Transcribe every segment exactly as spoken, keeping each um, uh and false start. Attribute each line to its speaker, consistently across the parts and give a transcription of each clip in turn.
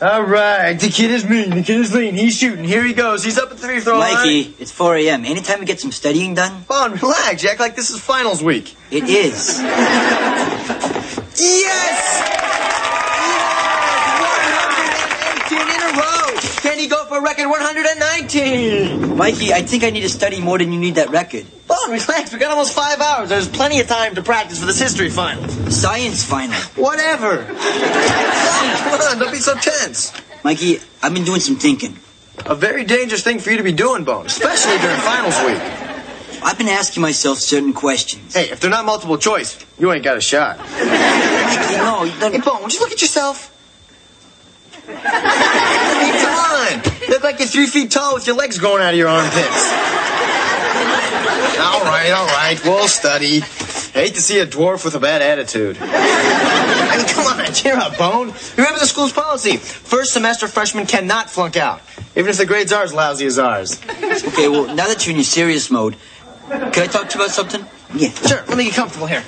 Speaker 1: All right, the kid is mean, the kid is lean. He's shooting. Here he goes. He's up at the free throw line.
Speaker 2: Mikey, it's four a m Anytime we get some studying done?
Speaker 1: Vaughn, relax. You act like this is finals week.
Speaker 2: It is.
Speaker 1: Yes! one hundred eighteen in a row. Can he go for a record one hundred nineteen?
Speaker 2: Mikey, I think I need to study more than you need that record.
Speaker 1: Vaughn, relax. We got almost five hours. There's plenty of time to practice for this history final.
Speaker 2: Science final.
Speaker 1: Whatever. Come on, don't be so tense.
Speaker 2: Mikey, I've been doing some thinking.
Speaker 1: A very dangerous thing for you to be doing, Bone, especially during finals week.
Speaker 2: I've been asking myself certain questions.
Speaker 1: Hey, if they're not multiple choice, you ain't got a shot.
Speaker 2: Mikey, no, you don't...
Speaker 1: Hey, Bone, would you look at yourself? I mean, come on. You look like you're three feet tall with your legs growing out of your armpits. All right, all right. We'll study. Hate to see a dwarf with a bad attitude. I mean, come on, cheer up, Bone. Remember the school's policy. First semester freshmen cannot flunk out, even if the grades are as lousy as ours.
Speaker 2: Okay, well, now that you're in your serious mode, can I talk to you about something?
Speaker 1: Yeah, sure. Let me get comfortable here.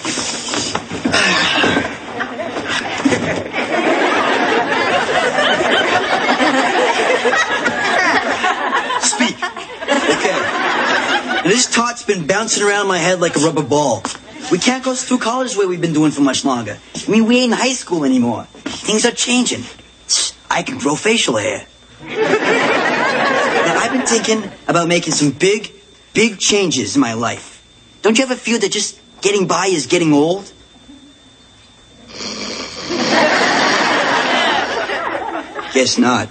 Speaker 2: Speak. Okay. This taut's been bouncing around my head like a rubber ball. We can't go through college the way we've been doing for much longer. I mean, we ain't in high school anymore. Things are changing. I can grow facial hair. Now, I've been thinking about making some big, big changes in my life. Don't you ever feel that just getting by is getting old? Guess not.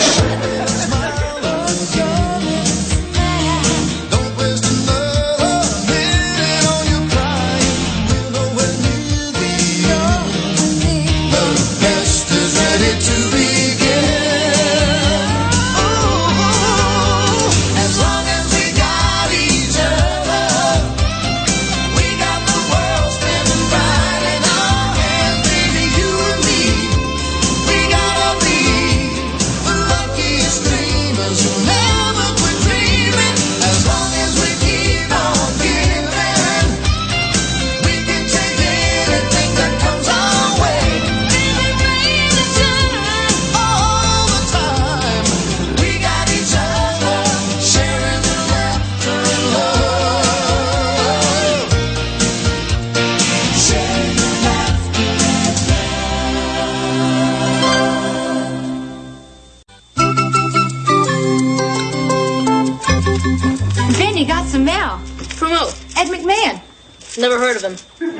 Speaker 3: Never heard of him.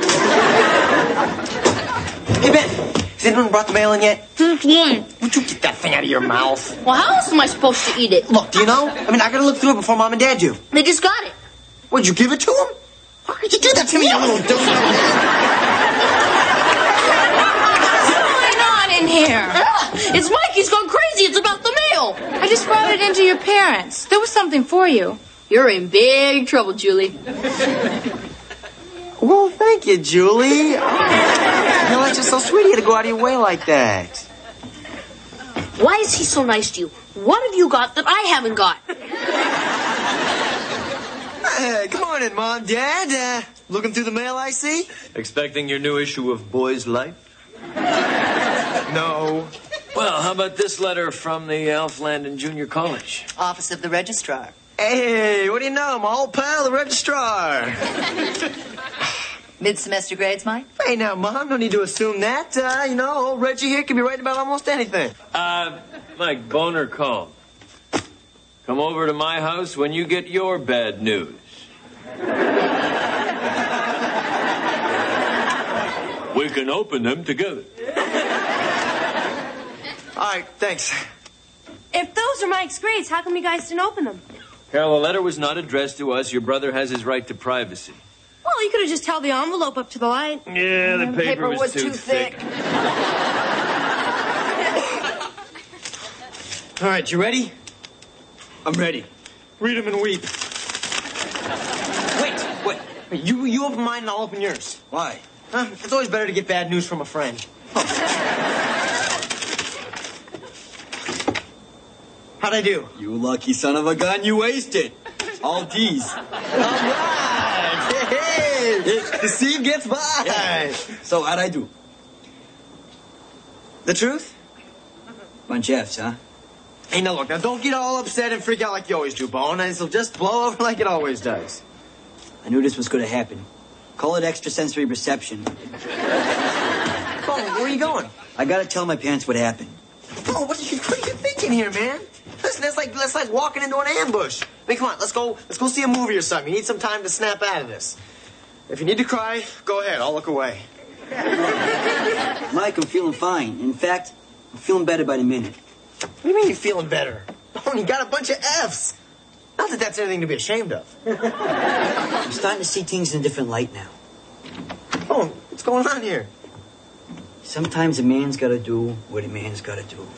Speaker 1: Hey, Ben, has anyone brought the mail in yet?
Speaker 3: Who's one?
Speaker 1: Would you get that thing out of your mouth?
Speaker 3: Well, how else am I supposed to eat it?
Speaker 1: Look, do you know? I mean, I gotta look through it before Mom and Dad do.
Speaker 3: They just got it.
Speaker 1: Would you give it to them? How could you do that to me, you little dumb?
Speaker 3: What's going on in here? It's Mikey's gone crazy. It's about the mail.
Speaker 4: I just brought it in to your parents. There was something for you.
Speaker 3: You're in big trouble, Julie.
Speaker 1: Well, thank you, Julie. You know, that's just so sweet of you to go out of your way like that.
Speaker 3: Why is he so nice to you? What have you got that I haven't got?
Speaker 1: Hey, come on in, Mom, Dad. Uh, looking through the mail, I see?
Speaker 5: Expecting your new issue of Boy's Life?
Speaker 1: No.
Speaker 5: Well, how about this letter from the Alf Landon Junior College?
Speaker 6: Office of the Registrar.
Speaker 1: Hey, what do you know? My old pal, the registrar.
Speaker 6: Mid-semester grades, Mike?
Speaker 1: Hey, now, Mom, no need to assume that. Uh, you know, old Reggie here can be writing about almost anything.
Speaker 5: Uh, Mike, bone or calm? Come over to my house when you get your bad news. We can open them together.
Speaker 1: All right, thanks.
Speaker 4: If those are Mike's grades, how come you guys didn't open them?
Speaker 5: Carol, the letter was not addressed to us. Your brother has his right to privacy.
Speaker 4: Well, you could have just held the envelope up to the light.
Speaker 5: Yeah, the,
Speaker 4: the
Speaker 5: paper,
Speaker 4: paper
Speaker 5: was,
Speaker 4: was
Speaker 5: too,
Speaker 4: too
Speaker 5: thick.
Speaker 4: thick.
Speaker 1: All right, you ready?
Speaker 2: I'm ready.
Speaker 1: Read them and weep. Wait, wait. wait you, you open mine and I'll open yours.
Speaker 2: Why?
Speaker 1: Huh? It's always better to get bad news from a friend. Oh. How'd I do?
Speaker 2: You lucky son of a gun, you wasted. All D's.
Speaker 1: All right. Hey, the seed gets by.
Speaker 2: So how'd I do?
Speaker 1: The truth?
Speaker 2: Bunch of F's, huh?
Speaker 1: Hey, now look, now don't get all upset and freak out like you always do, Bone. It'll just blow over like it always does.
Speaker 2: I knew this was going to happen. Call it extrasensory perception.
Speaker 1: Bone, where are you going?
Speaker 2: I got to tell my parents what happened.
Speaker 1: Bone, what are you, what are you thinking here, man? Listen, that's like that's like walking into an ambush. I mean, come on, let's go. Let's go see a movie or something. You need some time to snap out of this. If you need to cry, go ahead. I'll look away.
Speaker 2: Mike, I'm feeling fine. In fact, I'm feeling better by the minute.
Speaker 1: What do you mean you're feeling better? Oh, you got a bunch of F's. Not that that's anything to be ashamed of.
Speaker 2: I'm starting to see things in a different light now.
Speaker 1: Oh, what's going on here?
Speaker 2: Sometimes a man's got to do what a man's got to do.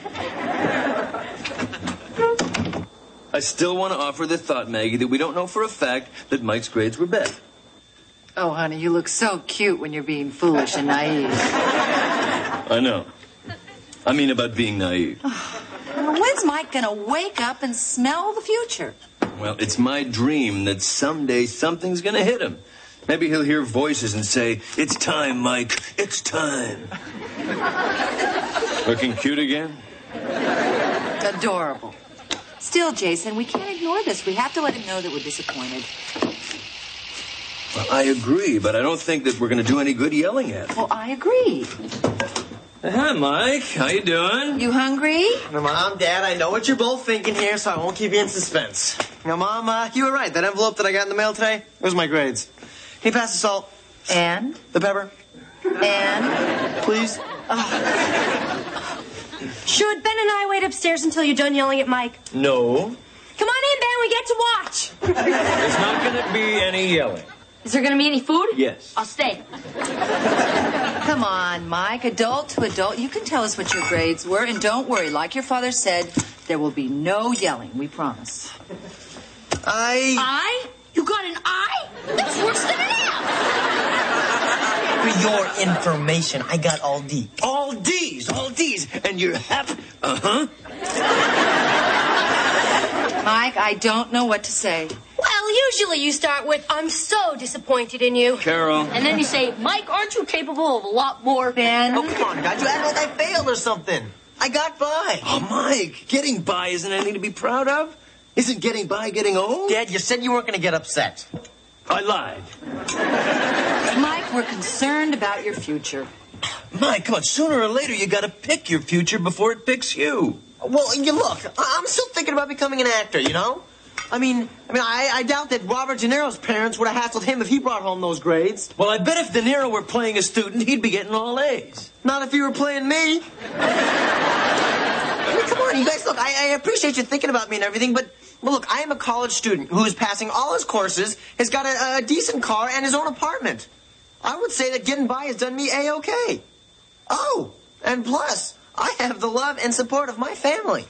Speaker 5: I still want to offer the thought, Maggie, that we don't know for a fact that Mike's grades were bad.
Speaker 6: Oh, honey, you look so cute when you're being foolish and naive.
Speaker 5: I know. I mean about being naive.
Speaker 6: When's Mike gonna wake up and smell the future?
Speaker 5: Well, it's my dream that someday something's gonna hit him. Maybe he'll hear voices and say, "It's time, Mike. It's time." Looking cute again?
Speaker 6: Adorable. Still, Jason, we can't ignore this. We have to let him know that we're disappointed.
Speaker 5: Well, I agree, but I don't think that we're gonna do any good yelling at him.
Speaker 6: Well, I agree.
Speaker 5: Hi, Mike. How you doing?
Speaker 6: You hungry?
Speaker 1: Now, Mom, Dad, I know what you're both thinking here, so I won't keep you in suspense. Now, Mom, uh, you were right. That envelope that I got in the mail today, it was my grades. Can you pass the salt?
Speaker 6: And?
Speaker 1: The pepper?
Speaker 6: And?
Speaker 1: Please?
Speaker 4: Should Ben and I wait upstairs until you're done yelling at Mike?
Speaker 5: No.
Speaker 4: Come on in, Ben. We get to watch.
Speaker 5: There's not gonna be any yelling.
Speaker 4: Is there going to be any food?
Speaker 5: Yes.
Speaker 4: I'll stay.
Speaker 6: Come on, Mike. Adult to adult. You can tell us what your grades were. And don't worry. Like your father said, there will be no yelling. We promise.
Speaker 1: I...
Speaker 4: I? You got an I? That's worse than an F.
Speaker 1: For your information, I got all D.
Speaker 5: All D's, all D's, and you're happy. Uh-huh.
Speaker 6: Mike, I don't know what to say.
Speaker 4: Well, usually you start with, I'm so disappointed in you.
Speaker 5: Carol.
Speaker 4: And then you say, Mike, aren't you capable of a lot more?
Speaker 6: Ben?
Speaker 1: Oh, come on, guys. You act like I failed or something. I got by.
Speaker 5: Oh, Mike, getting by isn't anything to be proud of. Isn't getting by getting old?
Speaker 1: Dad, you said you weren't going to get upset.
Speaker 5: I lied.
Speaker 6: Mike, we're concerned about your future.
Speaker 5: Mike, come on, sooner or later you gotta pick your future before it picks you.
Speaker 1: Well, you look, I- I'm still thinking about becoming an actor, you know? I mean, I mean, I, I doubt that Robert De Niro's parents would have hassled him if he brought home those grades.
Speaker 5: Well, I bet if De Niro were playing a student, he'd be getting all A's.
Speaker 1: Not if you were playing me. I mean, come on, you guys, look, I, I appreciate you thinking about me and everything, but, well, look, I am a college student who is passing all his courses, has got a, a decent car, and his own apartment. I would say that getting by has done me A-okay. Oh, and plus, I have the love and support of my family.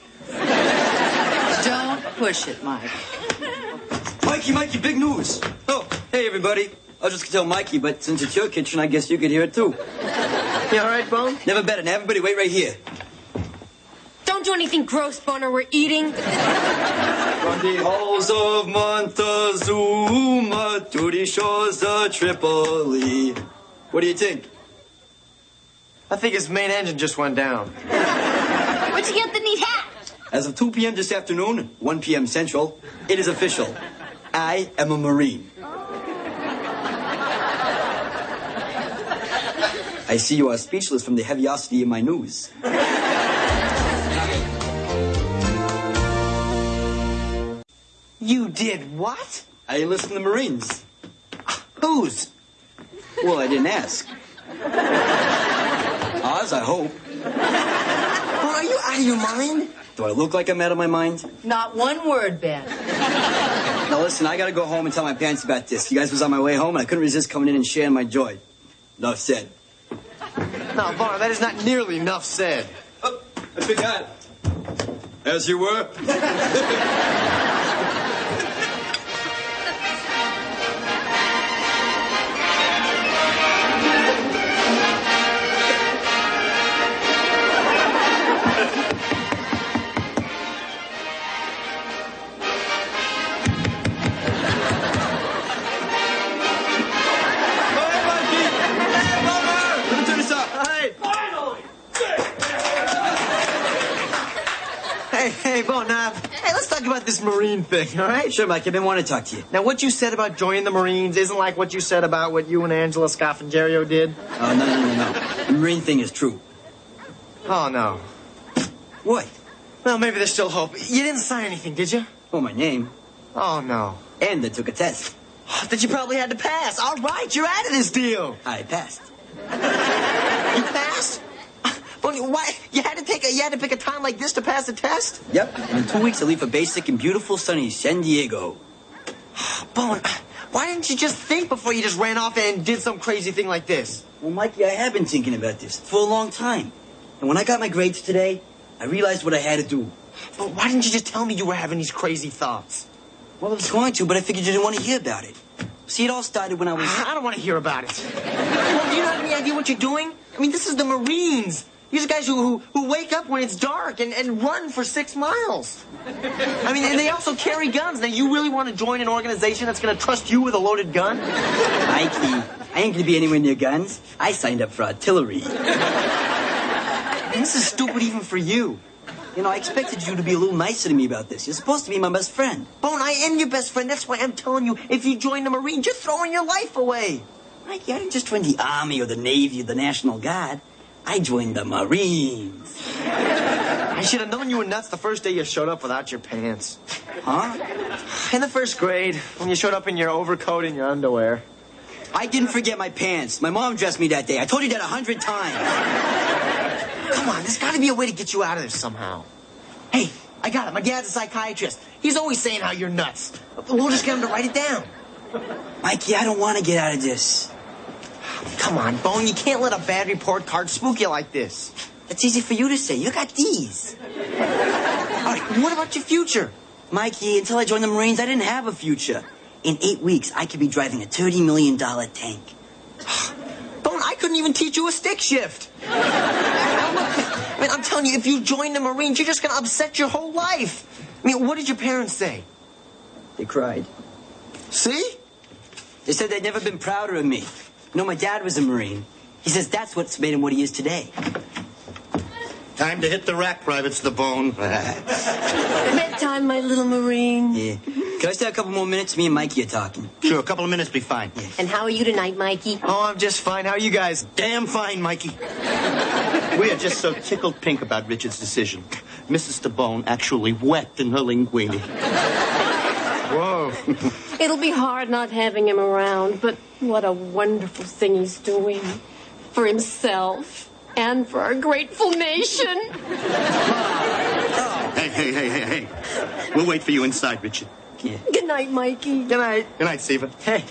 Speaker 6: Don't push it, Mike.
Speaker 2: Mikey, Mikey, big news. Oh, hey, everybody. I was just going to tell Mikey, but since it's your kitchen, I guess you could hear it, too.
Speaker 1: You all right, Bone?
Speaker 2: Never better. Now, everybody, wait right here.
Speaker 4: Don't do anything gross, Boner. We're eating.
Speaker 2: From the halls of Montezuma to the shores of Tripoli. What do you think?
Speaker 1: I think his main engine just went down.
Speaker 4: Where'd you get the neat hat?
Speaker 2: As of two p.m. this afternoon, one p.m. Central, it is official. I am a Marine. I see you are speechless from the heaviosity in my news.
Speaker 1: You did what?
Speaker 2: I enlisted in the Marines.
Speaker 1: Whose?
Speaker 2: Well, I didn't ask. Oz, I hope.
Speaker 1: Well, are you out of your mind?
Speaker 2: Do I look like I'm out of my mind?
Speaker 6: Not one word, Ben.
Speaker 2: Now listen, I gotta go home and tell my parents about this. You guys was on my way home and I couldn't resist coming in and sharing my joy. Enough said.
Speaker 1: No, Bar, that is not nearly enough said.
Speaker 2: Oh, I forgot. As you were.
Speaker 1: Hey, hey, Bo, now, hey, let's talk about this Marine thing, all right?
Speaker 2: Sure, Mike, I've been wanting to talk to you.
Speaker 1: Now, what you said about joining the Marines isn't like what you said about what you and Angela Scaffangerio did.
Speaker 2: Oh, no, no, no, no. The Marine thing is true.
Speaker 1: Oh, no.
Speaker 2: What?
Speaker 1: Well, maybe there's still hope. You didn't sign anything, did you?
Speaker 2: Oh, my name.
Speaker 1: Oh, no.
Speaker 2: And I took a test.
Speaker 1: That you probably had to pass. All right, you're out of this deal.
Speaker 2: I passed.
Speaker 1: You passed? But why? You had to take a, you had to pick a time like this to pass the test?
Speaker 2: Yep. In two weeks, I leave for basic in beautiful, sunny San Diego.
Speaker 1: Bone, why didn't you just think before you just ran off and did some crazy thing like this?
Speaker 2: Well, Mikey, I have been thinking about this for a long time. And when I got my grades today, I realized what I had to do.
Speaker 1: But why didn't you just tell me you were having these crazy thoughts?
Speaker 2: Well, I was going to, but I figured you didn't want to hear about it. See, it all started when I was...
Speaker 1: I don't want to hear about it. Well, do you have any idea what you're doing? I mean, this is the Marines. These are guys who, who, who wake up when it's dark and, and run for six miles. I mean, and they also carry guns. Now, you really want to join an organization that's going to trust you with a loaded gun?
Speaker 2: Mikey, I ain't going to be anywhere near guns. I signed up for artillery.
Speaker 1: And this is stupid even for you.
Speaker 2: You know, I expected you to be a little nicer to me about this. You're supposed to be my best friend.
Speaker 1: Bone, I am your best friend. That's why I'm telling you, if you join the Marines, you're throwing your life away.
Speaker 2: Mikey, I didn't just join the Army or the Navy or the National Guard. I joined the Marines.
Speaker 1: I should have known you were nuts the first day you showed up without your pants.
Speaker 2: Huh?
Speaker 1: In the first grade, when you showed up in your overcoat and your underwear.
Speaker 2: I didn't forget my pants. My mom dressed me that day. I told you that a hundred times.
Speaker 1: Come on, there's got to be a way to get you out of this somehow. Hey, I got it. My dad's a psychiatrist. He's always saying how you're nuts. We'll just get him to write it down.
Speaker 2: Mikey, I don't want to get out of this.
Speaker 1: Come on, Bone. You can't let a bad report card spook you like this.
Speaker 2: It's easy for you to say. You got these.
Speaker 1: All right, what about your future?
Speaker 2: Mikey, until I joined the Marines, I didn't have a future. In eight weeks, I could be driving a thirty million dollars tank.
Speaker 1: Bone, I couldn't even teach you a stick shift. I mean, I'm telling you, if you join the Marines, you're just going to upset your whole life. I mean, what did your parents say?
Speaker 2: They cried.
Speaker 1: See?
Speaker 2: They said they'd never been prouder of me. You know, my dad was a Marine. He says that's what's made him what he is today.
Speaker 7: Time to hit the rack, Privates, the bone.
Speaker 4: Bedtime, my little Marine.
Speaker 2: Yeah. Can I stay a couple more minutes? Me and Mikey are talking.
Speaker 7: Sure, a couple of minutes be fine.
Speaker 2: Yeah.
Speaker 4: And how are you tonight, Mikey?
Speaker 1: Oh, I'm just fine. How are you guys?
Speaker 7: Damn fine, Mikey. We are just so tickled pink about Richard's decision. Missus DeBone actually wept in her linguine.
Speaker 1: Whoa.
Speaker 4: It'll be hard not having him around, but what a wonderful thing he's doing. For himself and for our grateful nation.
Speaker 7: Hey, hey, hey, hey, hey. We'll wait for you inside, Richard.
Speaker 2: Yeah.
Speaker 4: Good night, Mikey.
Speaker 1: Good night.
Speaker 7: Good night, Siva.
Speaker 1: Hey.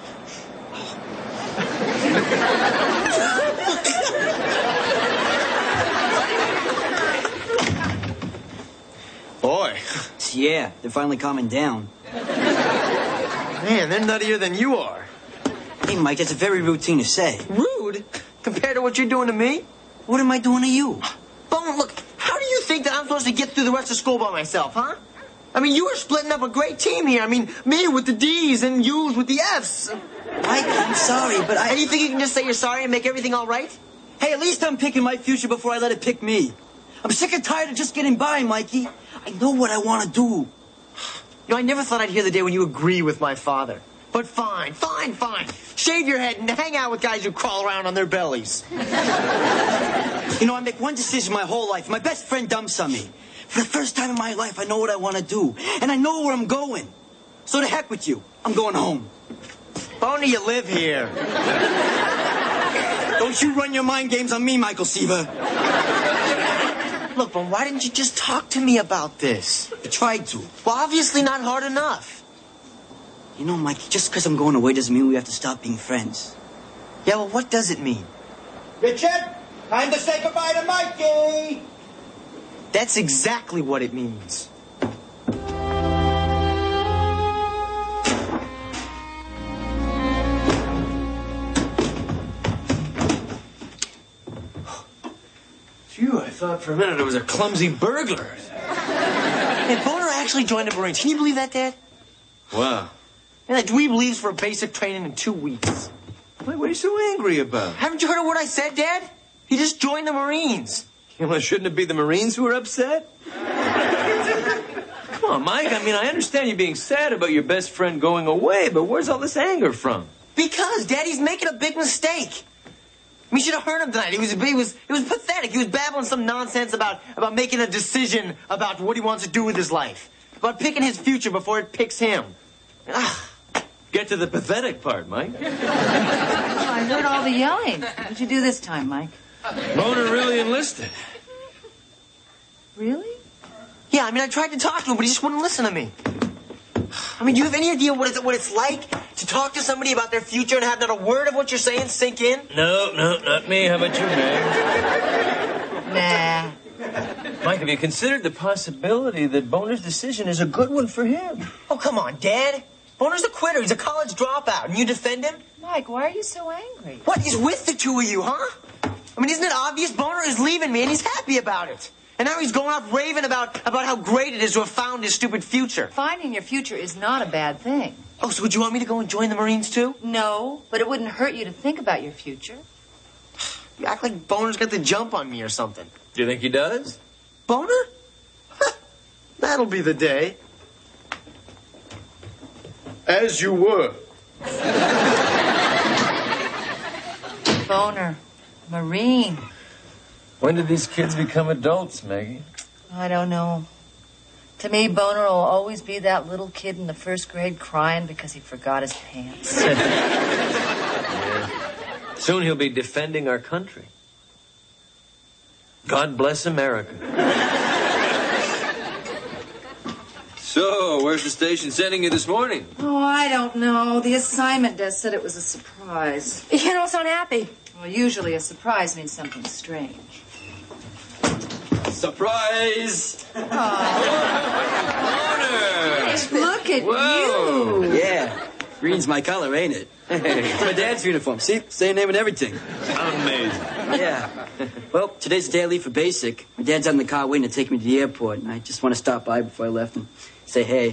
Speaker 1: Boy.
Speaker 2: Yeah, they're finally calming down.
Speaker 1: Man, they're nuttier than you are.
Speaker 2: Hey, Mike, that's a very rude thing to say.
Speaker 1: Rude? Compared to what you're doing to me?
Speaker 2: What am I doing to you?
Speaker 1: Bone, look, how do you think that I'm supposed to get through the rest of school by myself, huh? I mean, you were splitting up a great team here. I mean, me with the D's and yous with the F's.
Speaker 2: Mike, I'm sorry, but I...
Speaker 1: And you think you can just say you're sorry and make everything all right?
Speaker 2: Hey, at least I'm picking my future before I let it pick me. I'm sick and tired of just getting by, Mikey. I know what I want to do.
Speaker 1: You know, I never thought I'd hear the day when you agree with my father. But fine, fine, fine. Shave your head and hang out with guys who crawl around on their bellies.
Speaker 2: You know, I make one decision my whole life. My best friend dumps on me. For the first time in my life, I know what I want to do. And I know where I'm going. So to heck with you. I'm going home.
Speaker 1: Boney, you live here.
Speaker 2: Don't you run your mind games on me, Michael Siva.
Speaker 1: Look, but why didn't you just talk to me about this?
Speaker 2: I tried to.
Speaker 1: Well, obviously not hard enough.
Speaker 2: You know, Mikey, just because I'm going away doesn't mean we have to stop being friends.
Speaker 1: Yeah, well, what does it mean?
Speaker 7: Richard, time to say goodbye to Mikey.
Speaker 1: That's exactly what it means. Phew, I thought for a minute it was a clumsy burglar. Hey, Boner actually joined the Marines. Can you believe that, Dad?
Speaker 5: Wow.
Speaker 1: And that dweeb leaves for basic training in two weeks.
Speaker 5: What are you so angry about?
Speaker 1: Haven't you heard of what I said, Dad? He just joined the Marines.
Speaker 5: Well, shouldn't it be the Marines who are upset? on, Mike. I mean, I understand you being sad about your best friend going away, but where's all this anger from?
Speaker 1: Because Daddy's making a big mistake. We should have heard him tonight. He was, he was, it was pathetic. He was babbling some nonsense about, about making a decision about what he wants to do with his life. About picking his future before it picks him. Ugh.
Speaker 5: Get to the pathetic part, Mike.
Speaker 6: Oh, I heard all the yelling. What'd you do this time, Mike?
Speaker 5: Boner really enlisted.
Speaker 6: Really?
Speaker 1: Yeah, I mean, I tried to talk to him, but he just wouldn't listen to me. I mean, do you have any idea what it's, what it's like to talk to somebody about their future and have not a word of what you're saying sink in?
Speaker 5: No, no, not me. How about you, Meg?
Speaker 6: Nah.
Speaker 5: Mike, have you considered the possibility that Boner's decision is a good one for him?
Speaker 1: Oh, come on, Dad. Boner's a quitter. He's a college dropout, and you defend him?
Speaker 6: Mike, why are you so angry?
Speaker 1: What? He's with the two of you, huh? I mean, isn't it obvious? Boner is leaving me, and he's happy about it. And now he's going off raving about, about how great it is to have found his stupid future.
Speaker 6: Finding your future is not a bad thing.
Speaker 1: Oh, so would you want me to go and join the Marines, too?
Speaker 6: No, but it wouldn't hurt you to think about your future.
Speaker 1: You act like Boner's got the jump on me or something.
Speaker 5: Do you think he does?
Speaker 1: Boner? Huh, that'll be the day. As you were.
Speaker 6: Boner. Marine.
Speaker 5: When did these kids become adults, Maggie?
Speaker 6: I don't know. To me, Boner will always be that little kid in the first grade crying because he forgot his pants.
Speaker 5: Yeah. Soon he'll be defending our country. God bless America. So, where's the station sending you this morning?
Speaker 6: Oh, I don't know. The assignment desk said it was a surprise.
Speaker 3: You don't sound happy.
Speaker 6: Well, usually a surprise means something strange.
Speaker 2: Surprise!
Speaker 6: Look at
Speaker 5: Whoa.
Speaker 6: you.
Speaker 2: Yeah, green's my color, ain't it? It's my dad's uniform. See, same name and everything.
Speaker 5: Amazing.
Speaker 2: Yeah. Well, today's the day I leave for basic. My dad's out in the car waiting to take me to the airport, and I just want to stop by before I left and say hey.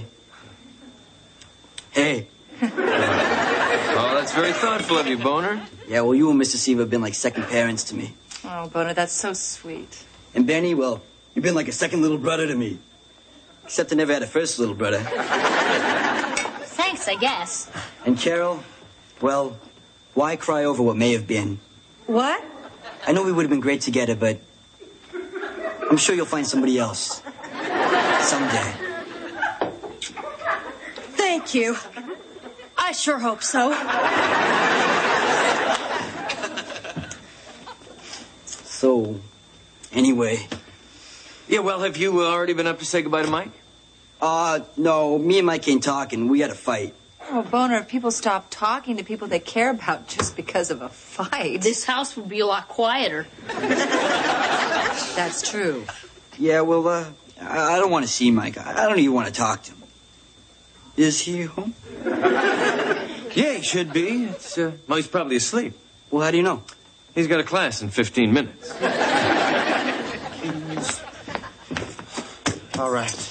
Speaker 2: Hey.
Speaker 5: Oh, that's very thoughtful of you, Boner.
Speaker 2: Yeah, well, you and Mister Seaver have been like second parents to me.
Speaker 6: Oh, Boner, that's so sweet.
Speaker 2: And Benny, well, you've been like a second little brother to me. Except I never had a first little brother.
Speaker 3: Thanks, I guess.
Speaker 2: And Carol, well, why cry over what may have been?
Speaker 6: What?
Speaker 2: I know we would have been great together, but I'm sure you'll find somebody else. Someday.
Speaker 3: Thank you. I sure hope so.
Speaker 2: So, anyway.
Speaker 5: Yeah, well, have you uh, already been up to say goodbye to Mike?
Speaker 2: Uh, no, me and Mike ain't talking. We had a fight.
Speaker 6: Oh, Boner, if people stop talking to people they care about just because of a fight.
Speaker 3: This house would be a lot quieter.
Speaker 6: That's true.
Speaker 2: Yeah, well, uh, I, I don't want to see Mike. I, I don't even want to talk to him. Is he home?
Speaker 5: Yeah, he should be. It's, uh, well, he's probably asleep.
Speaker 2: Well, how do you know?
Speaker 5: He's got a class in fifteen minutes.
Speaker 1: All right.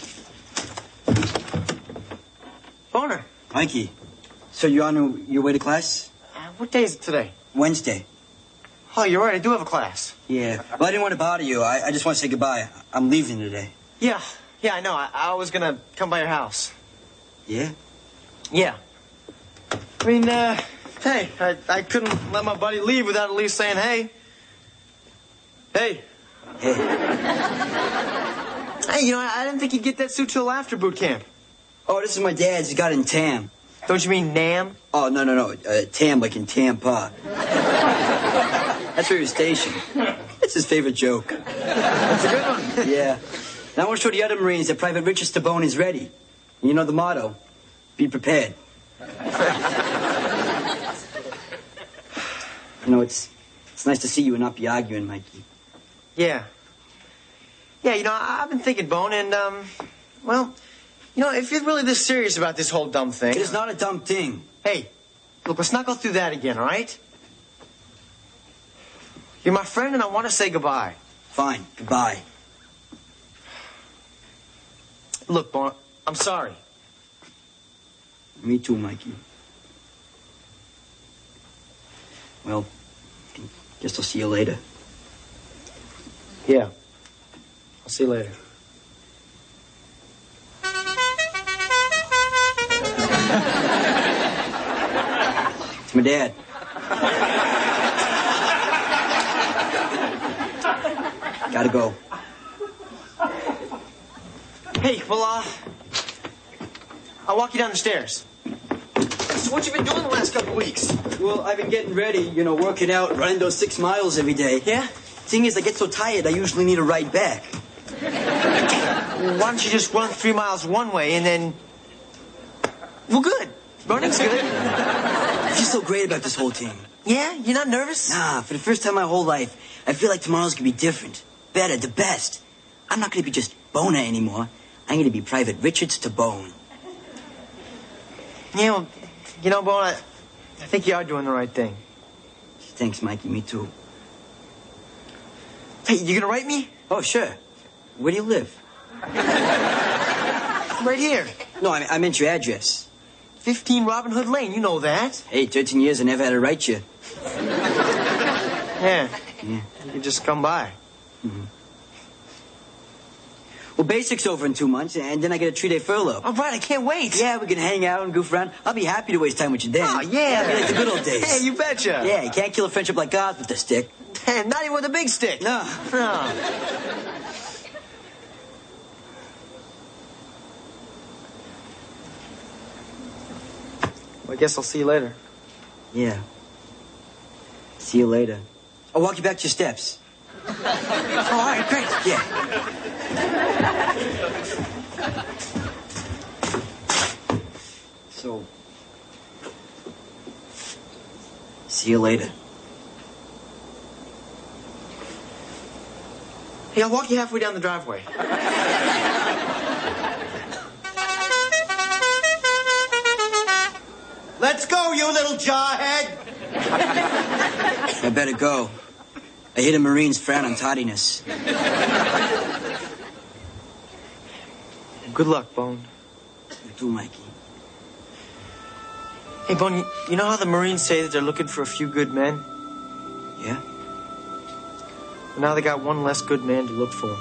Speaker 1: Boner.
Speaker 2: Mikey, so you're on your way to class?
Speaker 1: Uh, what day is it today?
Speaker 2: Wednesday.
Speaker 1: Oh, you're right. I do have a class.
Speaker 2: Yeah. Well, I didn't want to bother you. I, I just want to say goodbye. I'm leaving today.
Speaker 1: Yeah. Yeah, I know. I, I was going to come by your house.
Speaker 2: Yeah?
Speaker 1: Yeah. I mean, uh, hey, I, I couldn't let my buddy leave without at least saying hey. Hey.
Speaker 2: Hey.
Speaker 1: Hey, you know, I, I didn't think you'd get that suit till after boot camp.
Speaker 2: Oh, this is my dad's. He got it in Tam.
Speaker 1: Don't you mean Nam?
Speaker 2: Oh, no, no, no. Uh, Tam, like in Tampa. That's where he was stationed. That's his favorite joke.
Speaker 1: That's a good one.
Speaker 2: Yeah. Now I want to show the other Marines that Private Richard Stabone is ready. And you know the motto, be prepared. You know, it's it's nice to see you and not be arguing, Mikey.
Speaker 1: Yeah. Yeah, you know, I, I've been thinking, Bone, and, um, well, you know, if you're really this serious about this whole dumb thing...
Speaker 2: It is not a dumb thing.
Speaker 1: Hey, look, let's not go through that again, all right? You're my friend, and I want to say goodbye.
Speaker 2: Fine, goodbye.
Speaker 1: Look, Bone, I'm sorry.
Speaker 2: Me too, Mikey. Well, guess I'll see you later.
Speaker 1: Yeah. I'll see you later.
Speaker 2: my dad. Gotta go.
Speaker 1: Hey, well, uh, I'll walk you down the stairs. So what you been doing the last couple weeks?
Speaker 2: Well, I've been getting ready, you know, working out, running those six miles every day.
Speaker 1: Yeah?
Speaker 2: Thing is, I get so tired, I usually need a ride back.
Speaker 1: Well, why don't you just run three miles one way and then... Well, good. Running's good.
Speaker 2: I feel so great about this whole thing.
Speaker 1: Yeah? You're not nervous?
Speaker 2: Nah, for the first time in my whole life, I feel like tomorrow's gonna be different. Better, the best. I'm not gonna be just Boner anymore. I'm gonna be Private Richards to Bone.
Speaker 1: Yeah, well, you know, Bone, I, I think you are doing the right thing.
Speaker 2: Thanks, Mikey. Me too.
Speaker 1: Hey, you gonna write me?
Speaker 2: Oh, sure. Where do you live?
Speaker 1: Right here.
Speaker 2: No, I, I meant your address.
Speaker 1: fifteen Robin Hood Lane, you know that.
Speaker 2: Hey, thirteen years I never had to write you.
Speaker 1: Yeah.
Speaker 2: Yeah.
Speaker 1: You can just come by.
Speaker 2: Mm-hmm. Well, basic's over in two months, and then I get a three-day furlough.
Speaker 1: All right, I can't wait.
Speaker 2: Yeah, we can hang out and goof around. I'll be happy to waste time with you then.
Speaker 1: Oh, yeah.
Speaker 2: It'll be like the good old days.
Speaker 1: Yeah, you betcha.
Speaker 2: Yeah, you can't kill a friendship like ours with a stick.
Speaker 1: And not even with a big stick.
Speaker 2: No.
Speaker 1: No. Well, I guess I'll see you later.
Speaker 2: Yeah. See you later. I'll walk you back to your steps.
Speaker 1: Oh, all right, great.
Speaker 2: Yeah. So, see you later.
Speaker 1: Hey, I'll walk you halfway down the driveway.
Speaker 7: Let's go, you little jawhead!
Speaker 2: I better go. I hear the Marines frown on tardiness.
Speaker 1: Good luck, Bone.
Speaker 2: You too, Mikey.
Speaker 1: Hey, Bone, you, you know how the Marines say that they're looking for a few good men?
Speaker 2: Yeah?
Speaker 1: Well, now they got one less good man to look for.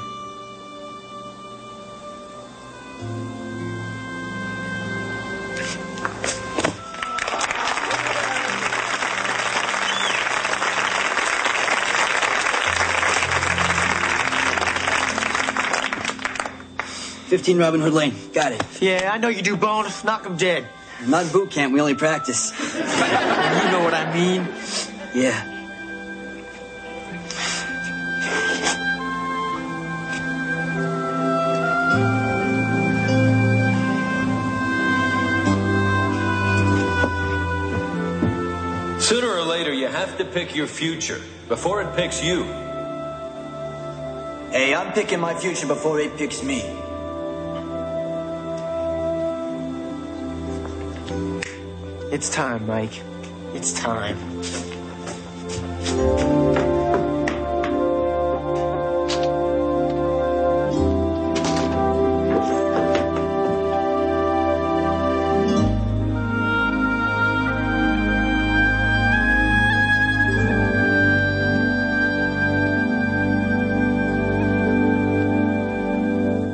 Speaker 2: fifteen Robin Hood Lane. Got it.
Speaker 1: Yeah, I know you do, Bone. Knock 'em dead.
Speaker 2: Not in boot camp. We only practice.
Speaker 1: You know what I mean.
Speaker 2: Yeah.
Speaker 5: Sooner or later, you have to pick your future before it picks you.
Speaker 2: Hey, I'm picking my future before it picks me.
Speaker 1: It's time, Mike. It's time.